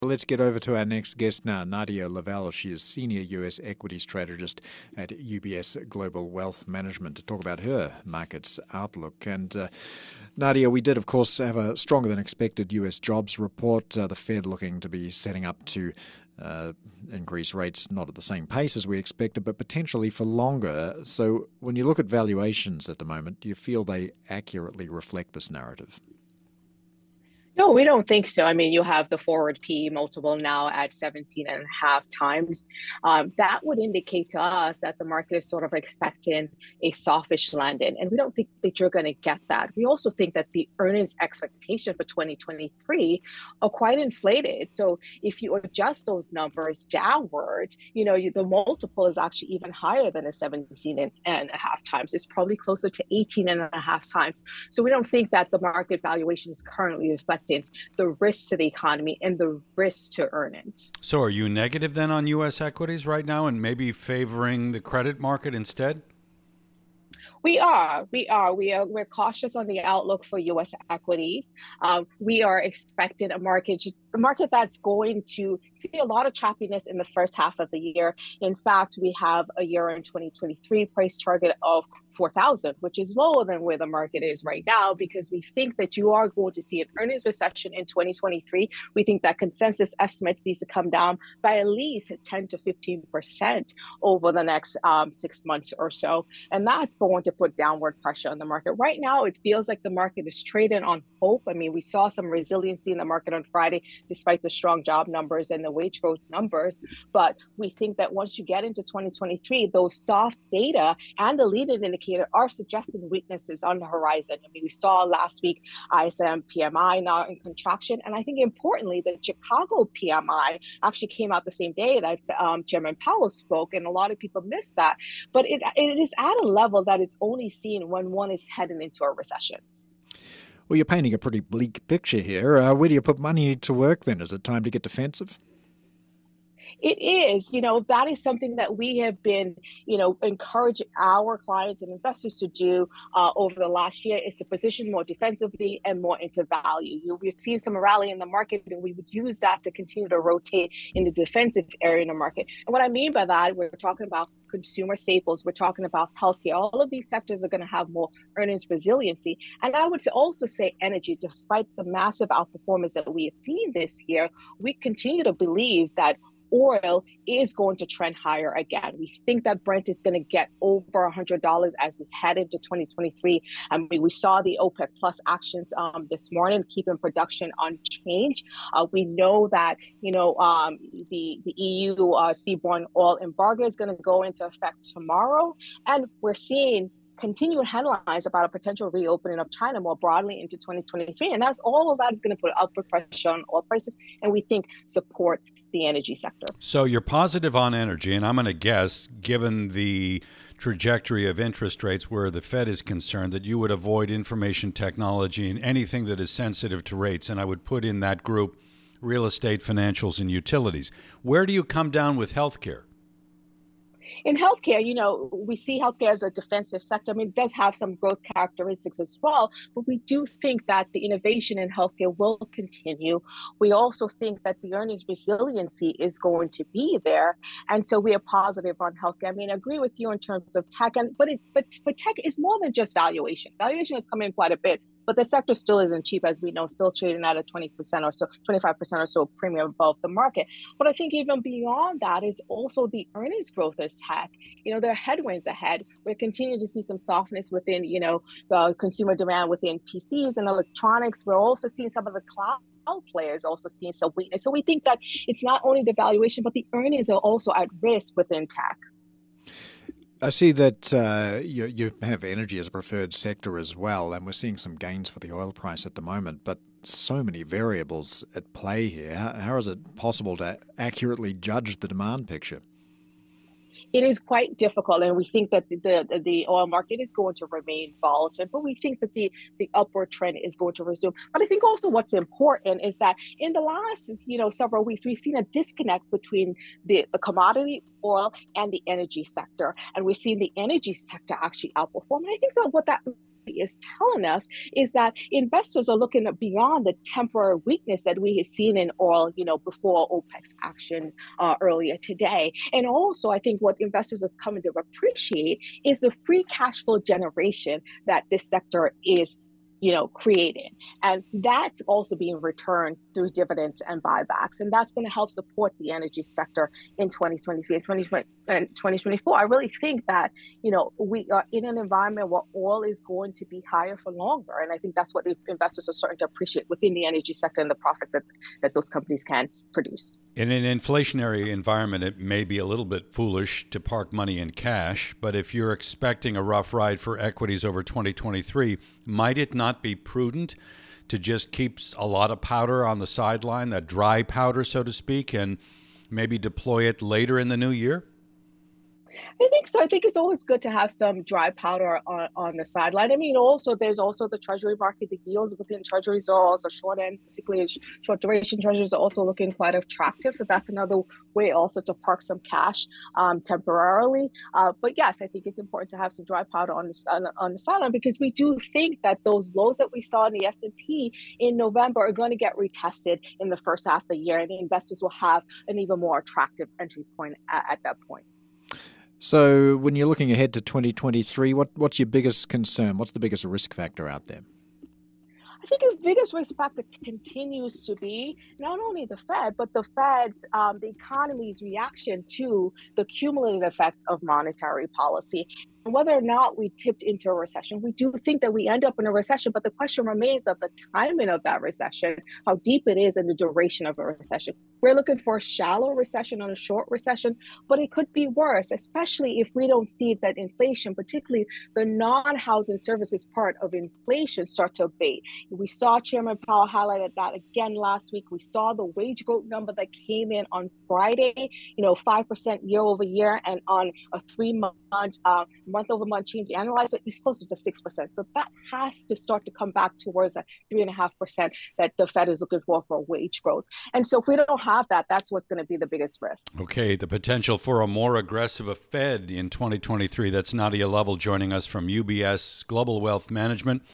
Let's get over to our next guest now, Nadia Lavelle. She is Senior US Equity Strategist at UBS Global Wealth Management to talk about her markets outlook. And Nadia, we did, of course, have a stronger than expected US jobs report. The Fed looking to be setting up to increase rates, not at the same pace as we expected, but potentially for longer. So when you look at valuations at the moment, do you feel they accurately reflect this narrative? No, we don't think so. I mean, you have the forward P multiple now at 17 and a half times. That would indicate to us that the market is sort of expecting a softish landing. And we don't think that you're going to get that. We also think that the earnings expectation for 2023 are quite inflated. So if you adjust those numbers downwards, the multiple is actually even higher than a 17 and a half times. It's probably closer to 18 and a half times. So we don't think that the market valuation is currently reflecting the risks to the economy and the risks to earnings. So are you negative then on U.S. equities right now and maybe favoring the credit market instead? We're cautious on the outlook for U.S. equities. We are expecting a market that's going to see a lot of choppiness in the first half of the year. In fact, we have a year-end 2023 price target of 4,000, which is lower than where the market is right now, because we think that you are going to see an earnings recession in 2023. We think that consensus estimates needs to come down by at least 10 to 15% over the next 6 months or so. And that's going to put downward pressure on the market. Right now, it feels like the market is trading on hope. I mean, we saw some resiliency in the market on Friday, despite the strong job numbers and the wage growth numbers. But we think that once you get into 2023, those soft data and the leading indicator are suggesting weaknesses on the horizon. I mean, we saw last week ISM PMI now in contraction. And I think importantly, the Chicago PMI actually came out the same day that Chairman Powell spoke, and a lot of people missed that. But it is at a level that is only seen when one is heading into a recession. Well, you're painting a pretty bleak picture here. Where do you put money to work then? Is it time to get defensive? It is, that is something that we have been, encouraging our clients and investors to do over the last year, is to position more defensively and more into value. We've seen some rally in the market, and we would use that to continue to rotate in the defensive area in the market. And what I mean by that, we're talking about consumer staples, we're talking about healthcare. All of these sectors are going to have more earnings resiliency. And I would also say energy, despite the massive outperformance that we have seen this year, we continue to believe that oil is going to trend higher again. We think that Brent is going to get over $100 as we head into 2023. I mean, we saw the OPEC Plus actions this morning, keeping production unchanged. We know that, the EU seaborne oil embargo is going to go into effect tomorrow. And we're seeing continued headlines about a potential reopening of China more broadly into 2023. And all of that is going to put upward pressure on oil prices, and we think support the energy sector. So you're positive on energy, and I'm going to guess, given the trajectory of interest rates where the Fed is concerned, that you would avoid information technology and anything that is sensitive to rates. And I would put in that group real estate, financials, and utilities. Where do you come down with healthcare? In healthcare, we see healthcare as a defensive sector. I mean, it does have some growth characteristics as well, but we do think that the innovation in healthcare will continue. We also think that the earnings resiliency is going to be there. And so we are positive on healthcare. I mean, I agree with you in terms of tech, but tech is more than just valuation. Valuation has come in quite a bit. But the sector still isn't cheap, as we know, still trading at a 20% or so, 25% or so premium above the market. But I think even beyond that is also the earnings growth of tech. There are headwinds ahead. We're continuing to see some softness within, the consumer demand within PCs and electronics. We're also seeing some of the cloud players also seeing some weakness. So we think that it's not only the valuation, but the earnings are also at risk within tech. I see that you have energy as a preferred sector as well, and we're seeing some gains for the oil price at the moment, but so many variables at play here. How is it possible to accurately judge the demand picture? It is quite difficult, and we think that the oil market is going to remain volatile, but we think that the upward trend is going to resume. But I think also what's important is that in the last several weeks, we've seen a disconnect between the commodity oil and the energy sector, and we've seen the energy sector actually outperform. And I think that what that is telling us is that investors are looking beyond the temporary weakness that we have seen in oil, before OPEC's action earlier today. And also, I think what investors are coming to appreciate is the free cash flow generation that this sector is creating. And that's also being returned through dividends and buybacks. And that's going to help support the energy sector in 2023 and 2024. I really think that, we are in an environment where oil is going to be higher for longer. And I think that's what investors are starting to appreciate within the energy sector and the profits that those companies can produce. In an inflationary environment, it may be a little bit foolish to park money in cash, but if you're expecting a rough ride for equities over 2023, might it not be prudent to just keep a lot of powder on the sideline, that dry powder, so to speak, and maybe deploy it later in the new year? I think so. I think it's always good to have some dry powder on the sideline. I mean, also, there's also the treasury market. The yields within treasuries are also short end, particularly short duration treasuries are also looking quite attractive. So that's another way also to park some cash temporarily. But yes, I think it's important to have some dry powder on the sideline, because we do think that those lows that we saw in the S&P in November are going to get retested in the first half of the year, and investors will have an even more attractive entry point at that point. So when you're looking ahead to 2023, what's your biggest concern? What's the biggest risk factor out there? I think the biggest risk factor continues to be not only the Fed, but the Fed's, the economy's reaction to the cumulative effect of monetary policy. And whether or not we tipped into a recession, we do think that we end up in a recession, but the question remains of the timing of that recession, how deep it is, and the duration of a recession. We're looking for a shallow recession or a short recession, but it could be worse, especially if we don't see that inflation, particularly the non-housing services part of inflation, start to abate. We saw Chairman Powell highlighted that again last week. We saw the wage growth number that came in on Friday, 5% year over year, and on a 3-month month-over-month change annualized, it's closer to 6%. So that has to start to come back towards that 3.5% that the Fed is looking for wage growth. And so if we don't have that, that's what's going to be the biggest risk. Okay, the potential for a more aggressive Fed in 2023. That's Nadia Lovell joining us from UBS Global Wealth Management.